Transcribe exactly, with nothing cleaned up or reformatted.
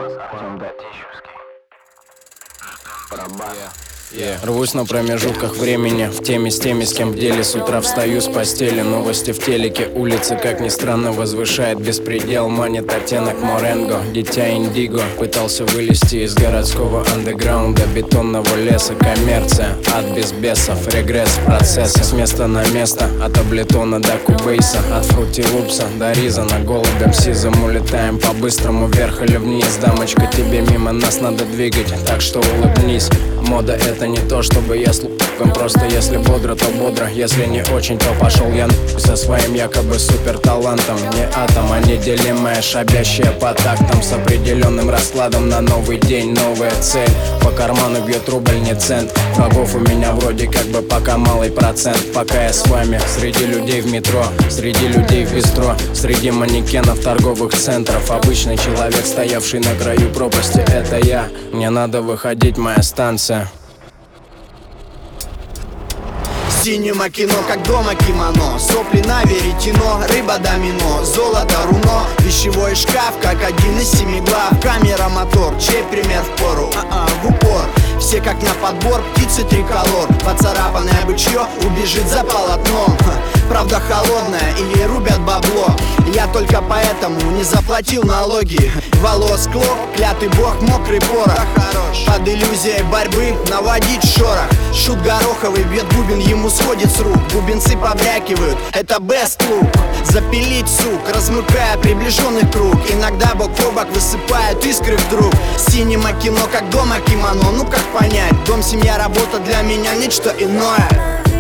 Yeah. Рвусь на промежутках времени, в теме с теми, с кем в деле. С утра встаю с постели, новости в телеке. Улица, как ни странно, возвышает беспредел. Манит оттенок Моренго, дитя индиго. Пытался вылезти из городского андеграунда, бетонного леса. Коммерция, ад без бесов, регресс процесса. С места на место, от Аблетона до Кубейса, от Фрути Лупса до Ризана. Голубем сизым улетаем по-быстрому вверх или вниз. Дамочка, тебе мимо нас надо двигать, так что улыбнись. Мода это не то, чтобы я слухом. Просто если бодро, то бодро. Если не очень, то пошел я нахуй со своим якобы супер талантом. Не атом, а неделимая, шабящая по тактам. С определенным раскладом на новый день, новая цель. По карману бьет рубль, не цент. Врагов у меня вроде как бы пока малый процент. Пока я с вами, среди людей в метро, среди людей в бистро, среди манекенов торговых центров. Обычный человек, стоявший на краю пропасти, это я. Мне надо выходить, моя станция. Синема кино, как дома кимоно. Сопли на веретено, рыба домино, золото руно. Вещевой шкаф, как один из семи глав. Камера, мотор, чей пример впору? А-а, в упор. Все как на подбор, птицы триколор. Поцарапанное бычье убежит за полотном. Правда холодная или рубят бабло. Я только поэтому не заплатил налоги. Волос клок, клятый бог, мокрый порох. Под иллюзией борьбы наводить шорох. Шут гороховый бьет бубен, ему сходит с рук. Бубенцы побрякивают, это best look. Запилить сук, размыкая приближенный круг. Иногда бок по бок высыпают искры вдруг. Синема кино, как дома кимоно. Ну как понять, дом, семья, работа для меня нечто иное.